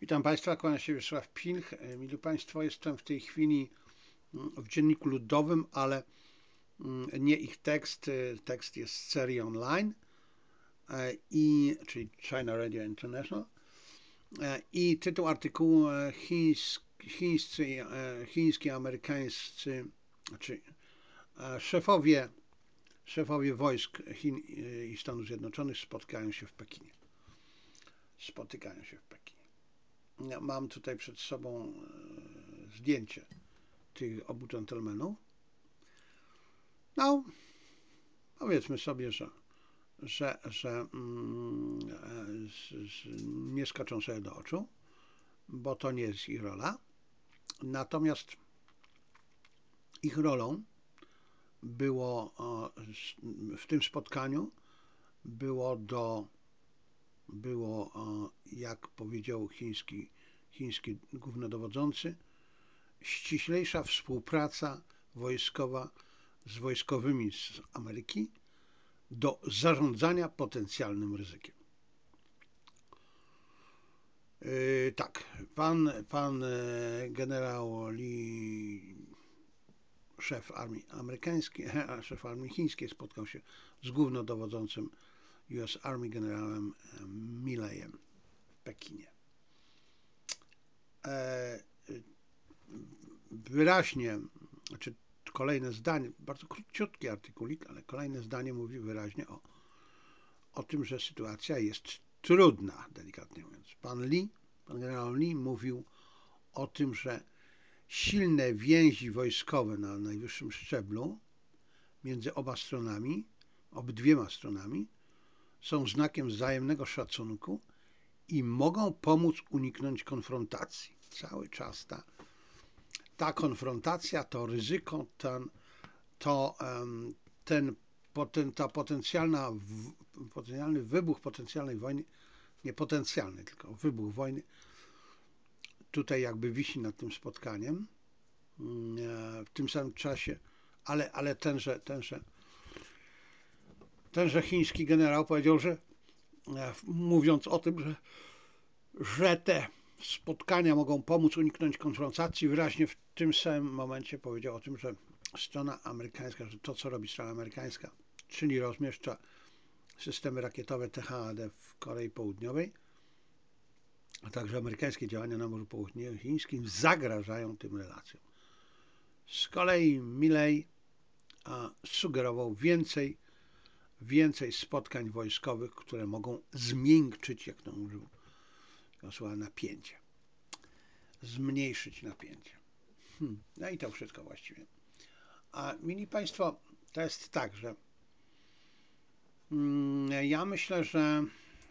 Witam Państwa, kłania się Wiesław Pilch. Mili Państwo, jestem w tej chwili w Dzienniku Ludowym, ale nie ich tekst. Tekst jest z serii online, czyli China Radio International. I tytuł artykułu chińscy, amerykańscy, czy szefowie wojsk Chin i Stanów Zjednoczonych spotykają się w Pekinie. Mam tutaj przed sobą zdjęcie tych obu dżentelmenów. No, powiedzmy sobie, że nie skoczą sobie do oczu, bo to nie jest ich rola. Natomiast ich rolą było w tym spotkaniu było, jak powiedział chiński głównodowodzący, ściślejsza współpraca wojskowa z wojskowymi z Ameryki do zarządzania potencjalnym ryzykiem. Tak, pan generał Lee, szef armii chińskiej, spotkał się z głównodowodzącym US Army generałem Milleyem w Pekinie. Wyraźnie, znaczy kolejne zdanie, bardzo króciutki artykulik, ale kolejne zdanie mówi wyraźnie o tym, że sytuacja jest trudna, delikatnie mówiąc. Pan generał Lee mówił o tym, że silne więzi wojskowe na najwyższym szczeblu między obydwiema stronami są znakiem wzajemnego szacunku i mogą pomóc uniknąć konfrontacji. Cały czas ta konfrontacja, to ryzyko, potencjalny wybuch potencjalnej wojny, nie potencjalny, tylko wybuch wojny, tutaj jakby wisi nad tym spotkaniem. W tym samym czasie, ale tenże chiński generał powiedział, że mówiąc o tym, że te spotkania mogą pomóc uniknąć konfrontacji, wyraźnie w tym samym momencie powiedział o tym, że strona amerykańska, że to, co robi strona amerykańska, czyli rozmieszcza systemy rakietowe THAAD w Korei Południowej, a także amerykańskie działania na Morzu Południowochińskim zagrażają tym relacjom. Z kolei Milley sugerował więcej spotkań wojskowych, które mogą zmiękczyć, jak to mówił słowa, napięcie. Zmniejszyć napięcie. No i to wszystko właściwie. A mili Państwo, to jest tak, że ja myślę, że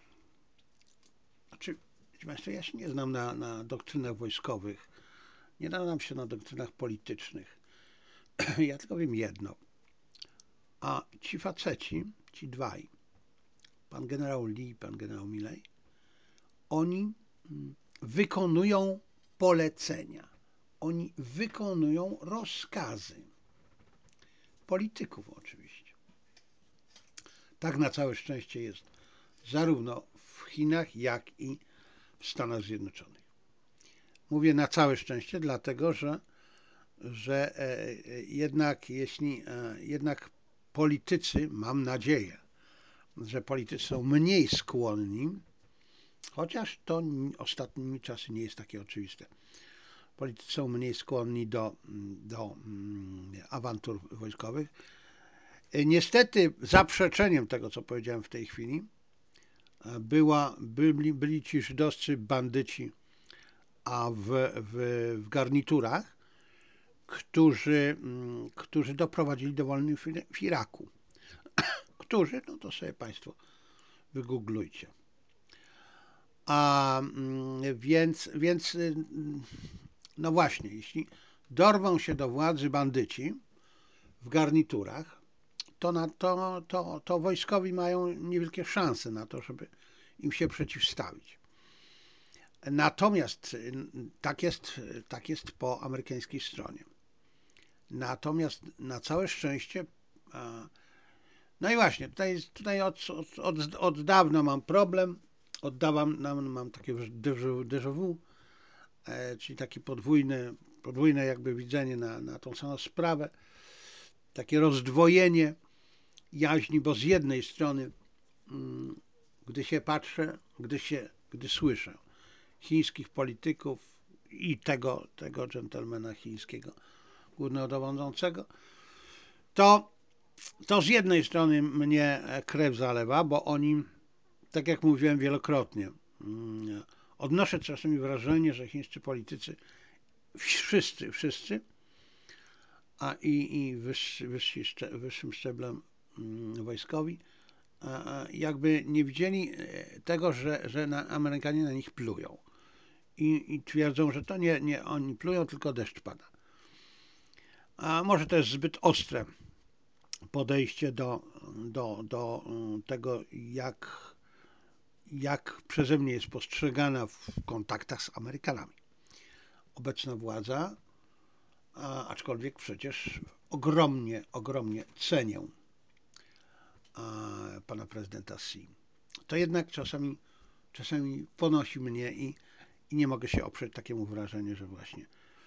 Państwo, ja się nie znam na doktrynach wojskowych, nie znam się na doktrynach politycznych. Ja tylko wiem jedno. A ci faceci, ci dwaj, pan generał Lee, pan generał Milley, oni wykonują polecenia. Oni wykonują rozkazy. Polityków oczywiście. Tak na całe szczęście jest zarówno w Chinach, jak i w Stanach Zjednoczonych. Mówię na całe szczęście, dlatego że jednak politycy, mam nadzieję, że politycy są mniej skłonni, chociaż to ostatnimi czasy nie jest takie oczywiste. Politycy są mniej skłonni do awantur wojskowych. Niestety zaprzeczeniem tego, co powiedziałem w tej chwili, byli ci żydowscy bandyci w garniturach, którzy doprowadzili do wojny w Iraku. No to sobie Państwo wygooglujcie. Więc no właśnie, jeśli dorwą się do władzy bandyci w garniturach, to wojskowi mają niewielkie szanse na to, żeby im się przeciwstawić. Natomiast tak jest po amerykańskiej stronie. Natomiast na całe szczęście, no i właśnie, tutaj od dawna mam problem, mam takie déjà vu, czyli takie podwójne jakby widzenie na tą samą sprawę, takie rozdwojenie jaźni, bo z jednej strony, gdy się patrzę, gdy słyszę chińskich polityków i tego dżentelmena chińskiego, głównego dowodzącego, to z jednej strony mnie krew zalewa, bo oni, tak jak mówiłem wielokrotnie, odnoszę czasami wrażenie, że chińscy politycy, wszyscy, a i wyższym szczeblem wojskowi, jakby nie widzieli tego, że Amerykanie na nich plują. I twierdzą, że to nie oni plują, tylko deszcz pada. A może to jest zbyt ostre podejście do tego, jak przeze mnie jest postrzegana w kontaktach z Amerykanami obecna władza, aczkolwiek przecież ogromnie cenię pana prezydenta Xi. To jednak czasami ponosi mnie i nie mogę się oprzeć takiemu wrażeniu, że właśnie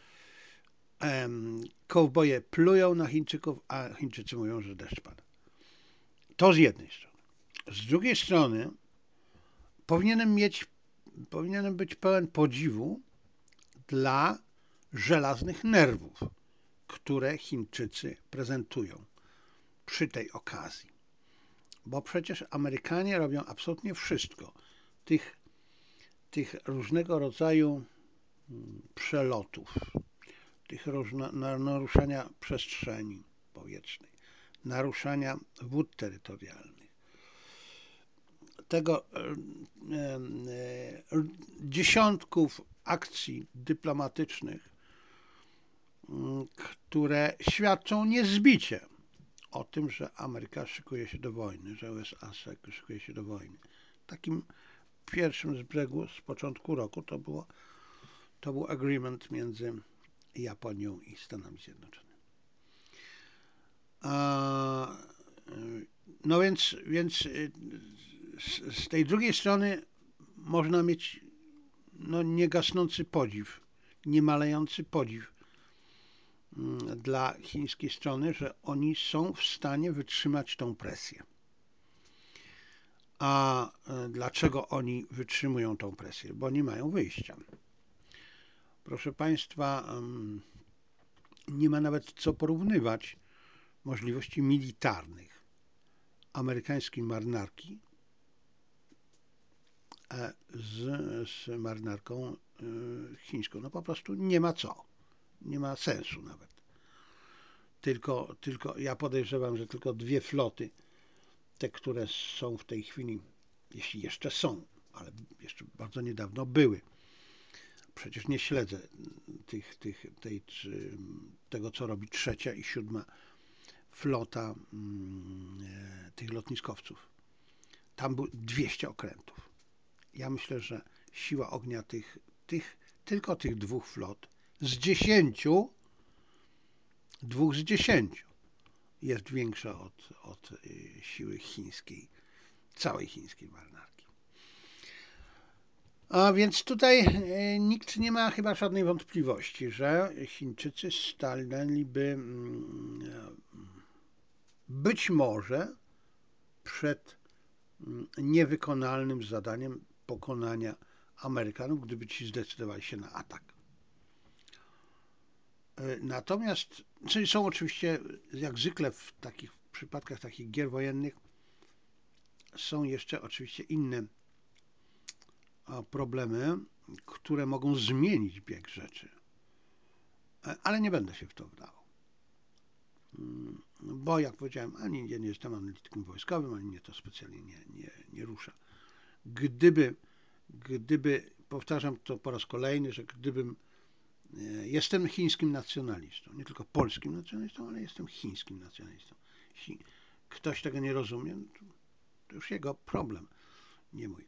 kowboje plują na Chińczyków, a Chińczycy mówią, że deszcz pada. To z jednej strony. Z drugiej strony powinienem być pełen podziwu dla żelaznych nerwów, które Chińczycy prezentują przy tej okazji. Bo przecież Amerykanie robią absolutnie wszystko. Tych różnego rodzaju przelotów, tych naruszania przestrzeni powietrznej, naruszania wód terytorialnych, tego dziesiątków akcji dyplomatycznych, które świadczą niezbicie o tym, że Ameryka szykuje się do wojny, że USA szykuje się do wojny. Takim pierwszym z brzegu z początku roku to był agreement między Japonią i Stanami Zjednoczonymi. No więc z tej drugiej strony można mieć niegasnący podziw, niemalejący podziw dla chińskiej strony, że oni są w stanie wytrzymać tą presję. A dlaczego oni wytrzymują tą presję? Bo nie mają wyjścia. Proszę Państwa, nie ma nawet co porównywać możliwości militarnych amerykańskiej marynarki z marynarką chińską. No po prostu nie ma co. Nie ma sensu nawet. Tylko ja podejrzewam, że tylko dwie floty, te, które są w tej chwili, jeśli jeszcze są, ale jeszcze bardzo niedawno były. Przecież nie śledzę tego, co robi 3. i 7. flota tych lotniskowców. Tam było 200 okrętów. Ja myślę, że siła ognia tylko tych dwóch flot z 10, dwóch z 10 jest większa od siły chińskiej, całej chińskiej marynarki. A więc tutaj nikt nie ma chyba żadnej wątpliwości, że Chińczycy stanęliby być może przed niewykonalnym zadaniem pokonania Amerykanów, gdyby ci zdecydowali się na atak. Natomiast, czyli są oczywiście, jak zwykle w takich przypadkach takich gier wojennych, są jeszcze oczywiście inne problemy, które mogą zmienić bieg rzeczy. Ale nie będę się w to wdawał. Bo jak powiedziałem, ani ja nie jestem analitykiem wojskowym, ani mnie to specjalnie nie rusza. Gdyby, powtarzam to po raz kolejny, że gdybym, jestem chińskim nacjonalistą, nie tylko polskim nacjonalistą, ale jestem chińskim nacjonalistą. Jeśli ktoś tego nie rozumie, to już jego problem, nie mój.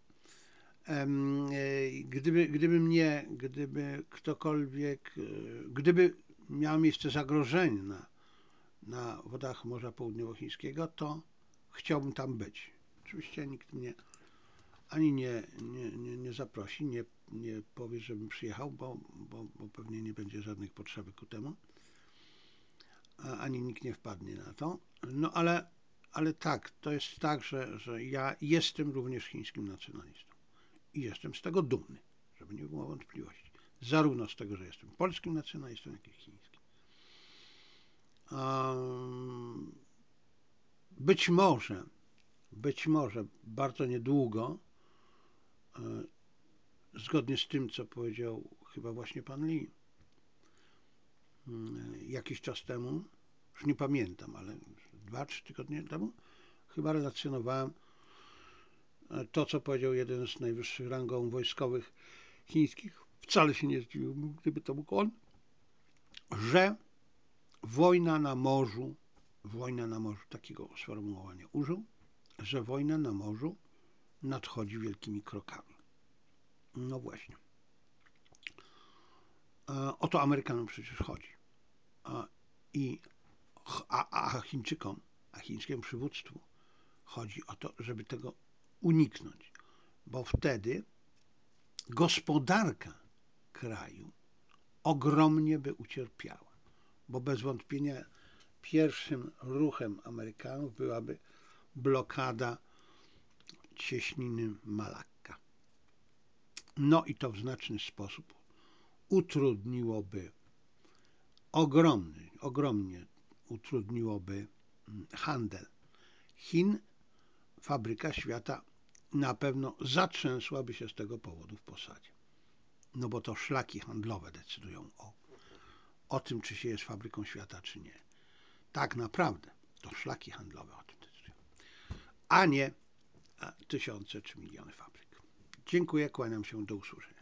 Gdyby ktokolwiek, gdyby miało miejsce zagrożenie na wodach Morza Południowochińskiego, to chciałbym tam być. Oczywiście nikt mnie ani nie zaprosi, nie powie, żebym przyjechał, bo pewnie nie będzie żadnej potrzeby ku temu, ani nikt nie wpadnie na to. No ale tak, to jest tak, że ja jestem również chińskim nacjonalistą i jestem z tego dumny, żeby nie było wątpliwości. Zarówno z tego, że jestem polskim nacjonalistą, jak i chińskim. Być może bardzo niedługo, zgodnie z tym, co powiedział chyba właśnie pan Lee jakiś czas temu, już nie pamiętam, ale 2-3 tygodnie temu, chyba relacjonowałem to, co powiedział jeden z najwyższych rangą wojskowych chińskich. Wcale się nie zdziwiłbym, gdyby to był on, że wojna na morzu, takiego sformułowania użył, że wojna na morzu nadchodzi wielkimi krokami. No właśnie. O to Amerykanom przecież chodzi. A Chińczykom, a chińskiemu przywództwu chodzi o to, żeby tego uniknąć, bo wtedy gospodarka kraju ogromnie by ucierpiała, bo bez wątpienia pierwszym ruchem Amerykanów byłaby blokada cieśniny Malakka. No i to w znaczny sposób utrudniłoby, ogromnie utrudniłoby handel Chin. Fabryka świata na pewno zatrzęsłaby się z tego powodu w posadzie. No bo to szlaki handlowe decydują o tym, czy się jest fabryką świata, czy nie. Tak naprawdę to szlaki handlowe o tym decydują, a nie tysiące czy miliony fabryk. Dziękuję, kłaniam się, do usłyszenia.